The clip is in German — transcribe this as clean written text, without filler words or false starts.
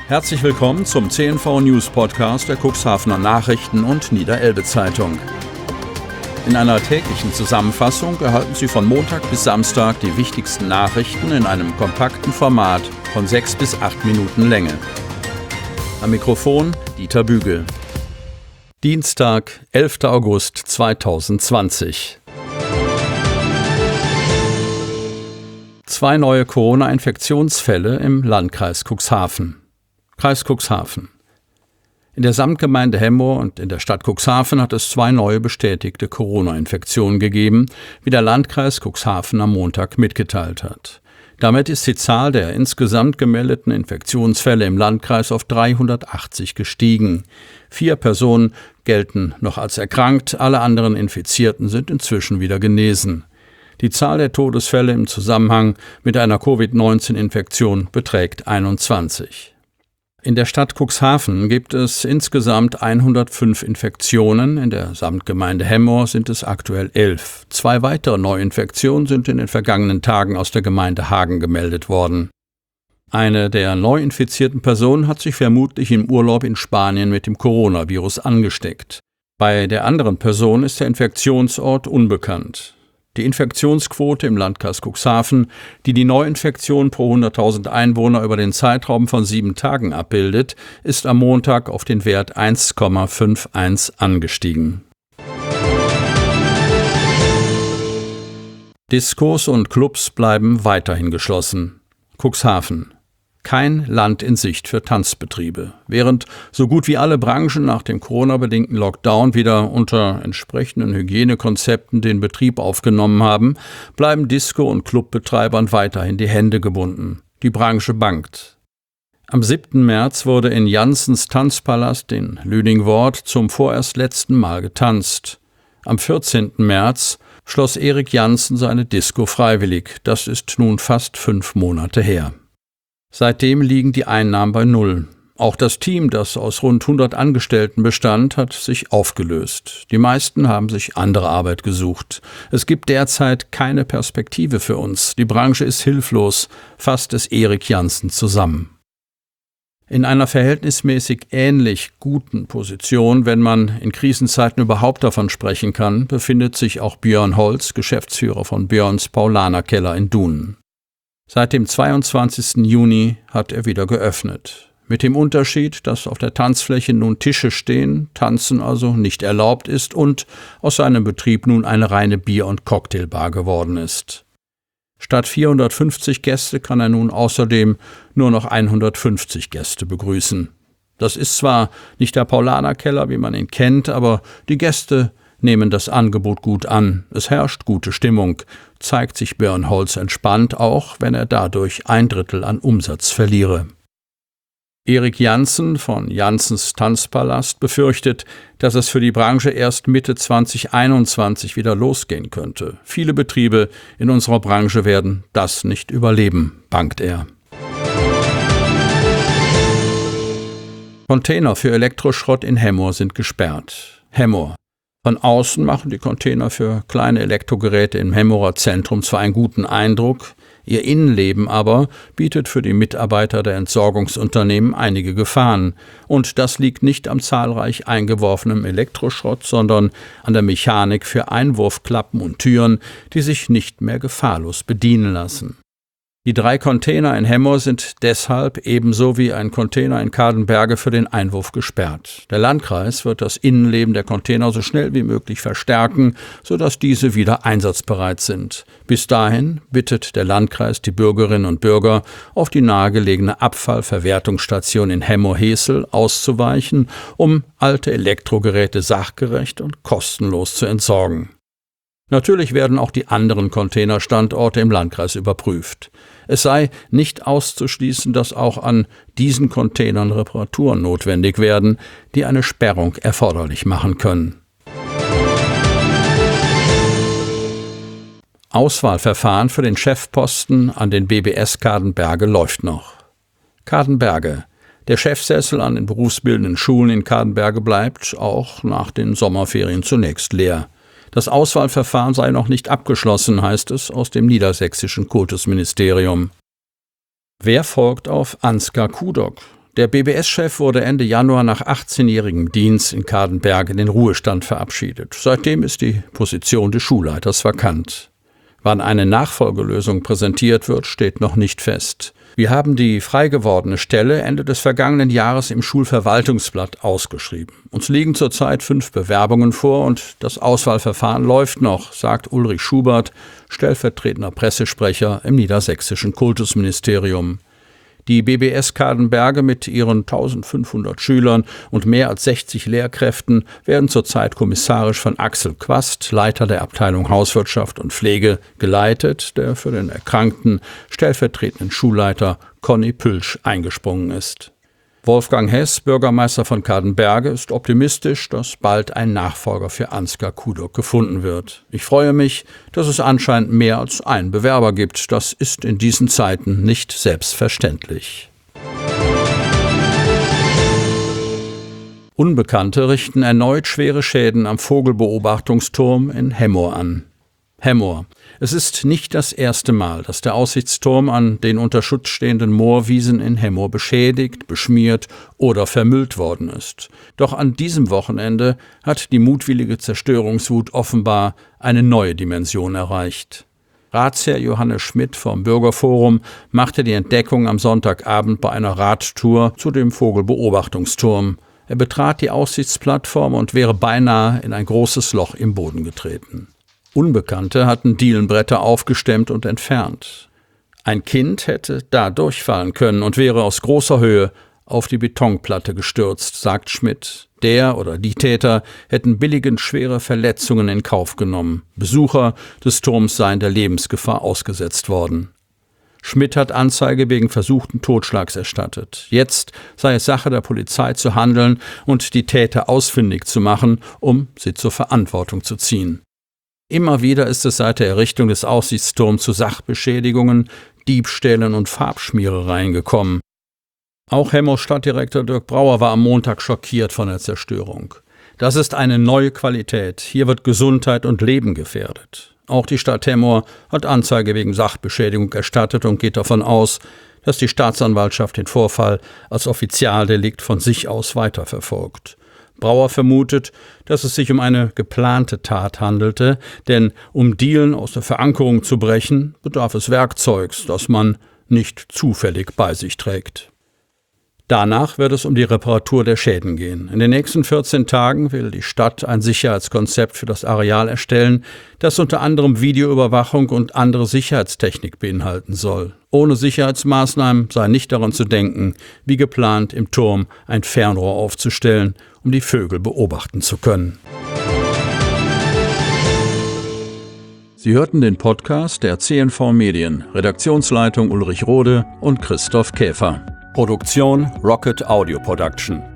Herzlich willkommen zum CNV News Podcast der Cuxhavener Nachrichten und Niederelbe Zeitung. In einer täglichen Zusammenfassung erhalten Sie von Montag bis Samstag die wichtigsten Nachrichten in einem kompakten Format von 6 bis 8 Minuten Länge. Am Mikrofon Dieter Bügel. Dienstag, 11. August 2020. 2 neue Corona-Infektionsfälle im Landkreis Cuxhaven. Kreis Cuxhaven. In der Samtgemeinde Hemmoor und in der Stadt Cuxhaven hat es 2 neue bestätigte Corona-Infektionen gegeben, wie der Landkreis Cuxhaven am Montag mitgeteilt hat. Damit ist die Zahl der insgesamt gemeldeten Infektionsfälle im Landkreis auf 380 gestiegen. 4 Personen gelten noch als erkrankt, alle anderen Infizierten sind inzwischen wieder genesen. Die Zahl der Todesfälle im Zusammenhang mit einer Covid-19-Infektion beträgt 21. In der Stadt Cuxhaven gibt es insgesamt 105 Infektionen, in der Samtgemeinde Hemmoor sind es aktuell 11. 2 weitere Neuinfektionen sind in den vergangenen Tagen aus der Gemeinde Hagen gemeldet worden. Eine der neu infizierten Personen hat sich vermutlich im Urlaub in Spanien mit dem Coronavirus angesteckt. Bei der anderen Person ist der Infektionsort unbekannt. Die Infektionsquote im Landkreis Cuxhaven, die die Neuinfektion pro 100.000 Einwohner über den Zeitraum von 7 Tagen abbildet, ist am Montag auf den Wert 1,51 angestiegen. Diskos und Clubs bleiben weiterhin geschlossen. Cuxhaven. Kein Land in Sicht für Tanzbetriebe. Während so gut wie alle Branchen nach dem Corona-bedingten Lockdown wieder unter entsprechenden Hygienekonzepten den Betrieb aufgenommen haben, bleiben Disco- und Clubbetreibern weiterhin die Hände gebunden. Die Branche bangt. Am 7. März wurde in Janssens Tanzpalast in Lüdingwort zum vorerst letzten Mal getanzt. Am 14. März schloss Erik Janssen seine Disco freiwillig. Das ist nun fast 5 Monate her. Seitdem liegen die Einnahmen bei 0. Auch das Team, das aus rund 100 Angestellten bestand, hat sich aufgelöst. Die meisten haben sich andere Arbeit gesucht. Es gibt derzeit keine Perspektive für uns. Die Branche ist hilflos, fasst es Erik Janssen zusammen. In einer verhältnismäßig ähnlich guten Position, wenn man in Krisenzeiten überhaupt davon sprechen kann, befindet sich auch Björn Holz, Geschäftsführer von Björns Paulaner-Keller in Dunen. Seit dem 22. Juni hat er wieder geöffnet. Mit dem Unterschied, dass auf der Tanzfläche nun Tische stehen, Tanzen also nicht erlaubt ist und aus seinem Betrieb nun eine reine Bier- und Cocktailbar geworden ist. Statt 450 Gäste kann er nun außerdem nur noch 150 Gäste begrüßen. Das ist zwar nicht der Paulaner-Keller, wie man ihn kennt, aber die Gäste nehmen das Angebot gut an. Es herrscht gute Stimmung, zeigt sich Björn Holz entspannt, auch wenn er dadurch 1/3 an Umsatz verliere. Erik Janssen von Janssens Tanzpalast befürchtet, dass es für die Branche erst Mitte 2021 wieder losgehen könnte. Viele Betriebe in unserer Branche werden das nicht überleben, bangt er. Container für Elektroschrott in Hemmoor sind gesperrt. Hemmoor. Von außen machen die Container für kleine Elektrogeräte im Hemmoorer Zentrum zwar einen guten Eindruck, ihr Innenleben aber bietet für die Mitarbeiter der Entsorgungsunternehmen einige Gefahren. Und das liegt nicht am zahlreich eingeworfenen Elektroschrott, sondern an der Mechanik für Einwurfklappen und Türen, die sich nicht mehr gefahrlos bedienen lassen. Die 3 Container in Hemmoor sind deshalb ebenso wie ein Container in Kadenberge für den Einwurf gesperrt. Der Landkreis wird das Innenleben der Container so schnell wie möglich verstärken, sodass diese wieder einsatzbereit sind. Bis dahin bittet der Landkreis die Bürgerinnen und Bürger, auf die nahegelegene Abfallverwertungsstation in Hemmoor-Hesel auszuweichen, um alte Elektrogeräte sachgerecht und kostenlos zu entsorgen. Natürlich werden auch die anderen Containerstandorte im Landkreis überprüft. Es sei nicht auszuschließen, dass auch an diesen Containern Reparaturen notwendig werden, die eine Sperrung erforderlich machen können. Auswahlverfahren für den Chefposten an den BBS Kadenberge läuft noch. Kadenberge. Der Chefsessel an den berufsbildenden Schulen in Kadenberge bleibt auch nach den Sommerferien zunächst leer. Das Auswahlverfahren sei noch nicht abgeschlossen, heißt es aus dem niedersächsischen Kultusministerium. Wer folgt auf Ansgar Kudok? Der BBS-Chef wurde Ende Januar nach 18-jährigem Dienst in Cadenberg in den Ruhestand verabschiedet. Seitdem ist die Position des Schulleiters vakant. Wann eine Nachfolgelösung präsentiert wird, steht noch nicht fest. Wir haben die frei gewordene Stelle Ende des vergangenen Jahres im Schulverwaltungsblatt ausgeschrieben. Uns liegen zurzeit 5 Bewerbungen vor und das Auswahlverfahren läuft noch, sagt Ulrich Schubert, stellvertretender Pressesprecher im niedersächsischen Kultusministerium. Die BBS Cadenberge mit ihren 1500 Schülern und mehr als 60 Lehrkräften werden zurzeit kommissarisch von Axel Quast, Leiter der Abteilung Hauswirtschaft und Pflege, geleitet, der für den erkrankten stellvertretenden Schulleiter Conny Pülsch eingesprungen ist. Wolfgang Hess, Bürgermeister von Cadenberge, ist optimistisch, dass bald ein Nachfolger für Ansgar Kudok gefunden wird. Ich freue mich, dass es anscheinend mehr als einen Bewerber gibt. Das ist in diesen Zeiten nicht selbstverständlich. Unbekannte richten erneut schwere Schäden am Vogelbeobachtungsturm in Hemmoor an. Hemmoor. Es ist nicht das erste Mal, dass der Aussichtsturm an den unter Schutz stehenden Moorwiesen in Hemmoor beschädigt, beschmiert oder vermüllt worden ist. Doch an diesem Wochenende hat die mutwillige Zerstörungswut offenbar eine neue Dimension erreicht. Ratsherr Johannes Schmidt vom Bürgerforum machte die Entdeckung am Sonntagabend bei einer Radtour zu dem Vogelbeobachtungsturm. Er betrat die Aussichtsplattform und wäre beinahe in ein großes Loch im Boden getreten. Unbekannte hatten Dielenbretter aufgestemmt und entfernt. Ein Kind hätte da durchfallen können und wäre aus großer Höhe auf die Betonplatte gestürzt, sagt Schmidt. Der oder die Täter hätten billigend schwere Verletzungen in Kauf genommen. Besucher des Turms seien der Lebensgefahr ausgesetzt worden. Schmidt hat Anzeige wegen versuchten Totschlags erstattet. Jetzt sei es Sache der Polizei zu handeln und die Täter ausfindig zu machen, um sie zur Verantwortung zu ziehen. Immer wieder ist es seit der Errichtung des Aussichtsturms zu Sachbeschädigungen, Diebstählen und Farbschmierereien gekommen. Auch Hemmoor Stadtdirektor Dirk Brauer war am Montag schockiert von der Zerstörung. Das ist eine neue Qualität. Hier wird Gesundheit und Leben gefährdet. Auch die Stadt Hemmoor hat Anzeige wegen Sachbeschädigung erstattet und geht davon aus, dass die Staatsanwaltschaft den Vorfall als Offizialdelikt von sich aus weiterverfolgt. Brauer vermutet, dass es sich um eine geplante Tat handelte, denn um Dielen aus der Verankerung zu brechen, bedarf es Werkzeugs, das man nicht zufällig bei sich trägt. Danach wird es um die Reparatur der Schäden gehen. In den nächsten 14 Tagen will die Stadt ein Sicherheitskonzept für das Areal erstellen, das unter anderem Videoüberwachung und andere Sicherheitstechnik beinhalten soll. Ohne Sicherheitsmaßnahmen sei nicht daran zu denken, wie geplant im Turm ein Fernrohr aufzustellen, um die Vögel beobachten zu können. Sie hörten den Podcast der CNV Medien, Redaktionsleitung Ulrich Rode und Christoph Käfer. Produktion Rocket Audio Production.